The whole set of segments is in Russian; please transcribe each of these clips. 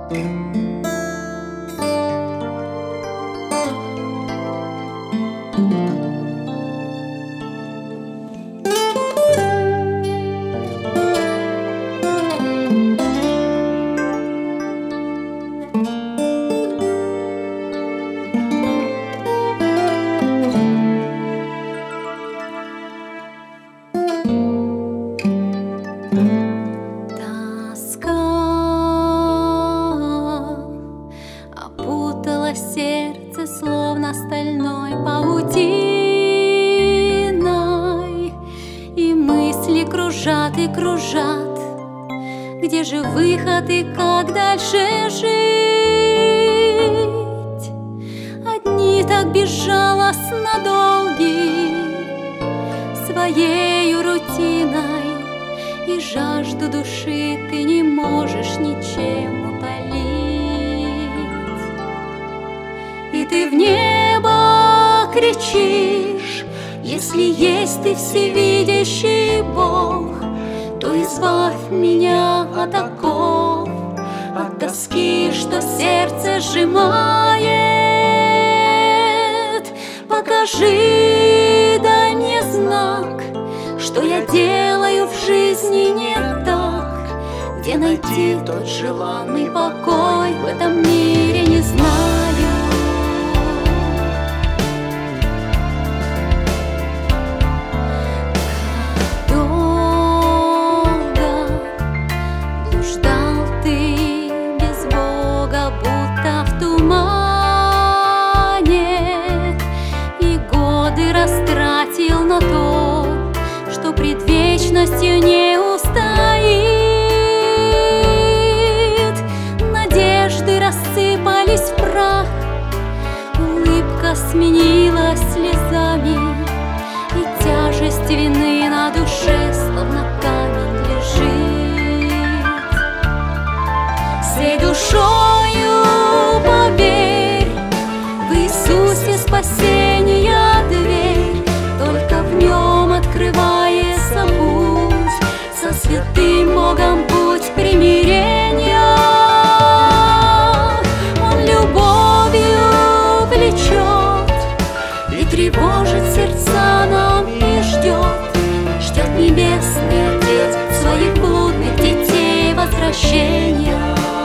Сердце словно стальной паутиной, и мысли кружат и кружат. Где же выход и как дальше жить? Одни так безжалостно долги своею рутиной, и жажду души ты не можешь ничем утолить. И ты в небо кричишь: если есть ты всевидящий Бог, то избавь меня от оков, от тоски, что сердце сжимает. Покажи, дай мне знак, что я делаю в жизни не так, где найти тот желанный покой в этом мире не знаю. Растратил на то, что пред вечностью не устоит. Надежды рассыпались в прах, улыбка сменилась слезами, и тяжесть вины на душе словно камень лежит. Всей душою поверь, в Иисусе спасения дверь, только в нем открывается путь, со святым Богом путь примирения. Он любовью влечет и тревожит сердца нам и ждет Небесный Отец своих блудных детей возвращения.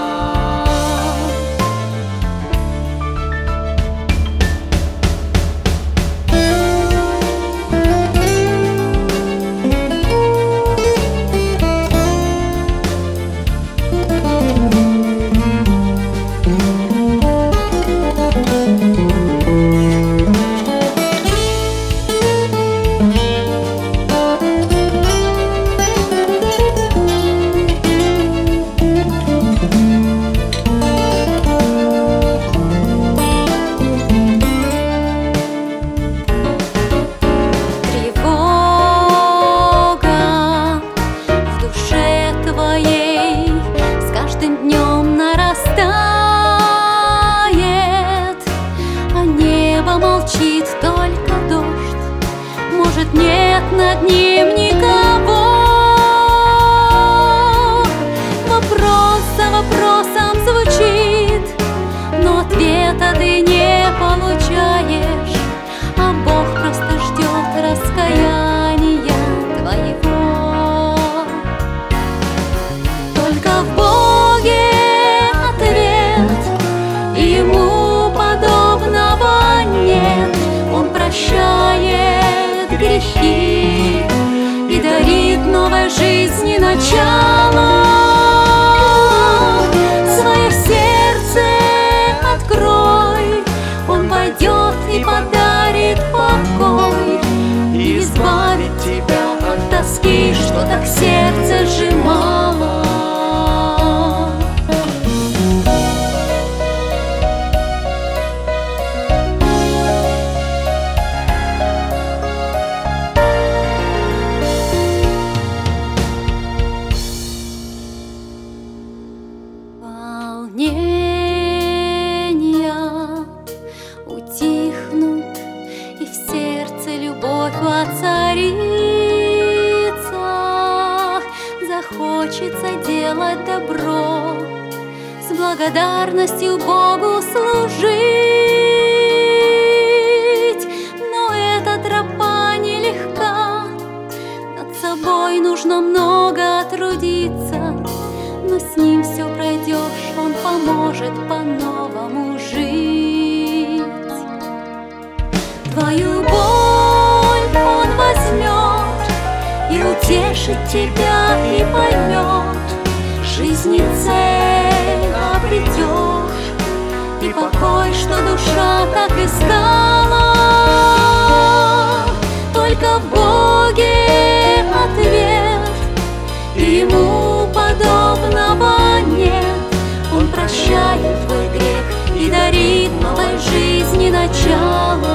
Молчит только дождь, может, нет над ним никого. Вопрос за вопросом звучит, но ответа ты не получаешь, а Бог просто ждет раскаяния твоего. Только в Боге ответ, и Ему подобного нет. Он прощает грехи и дарит новой жизни начало. Свое сердце открой, Он войдет и подарит покой, и избавит тебя от тоски, что так сердце сжимало. Волнения утихнут, и в сердце любовь воцарится. Захочется делать добро с благодарностью Богу служить. Но эта тропа нелегка, над собой нужно много трудиться, но с Ним все пройдешь, Он поможет по-новому жить. Твою боль Он возьмет и утешит тебя, и поймет. Жизни цель обретешь, и покой, что душа так искала. Только в Боге ответ, и Ему подобного нет. Он прощает твой грех и дарит новой жизни начало.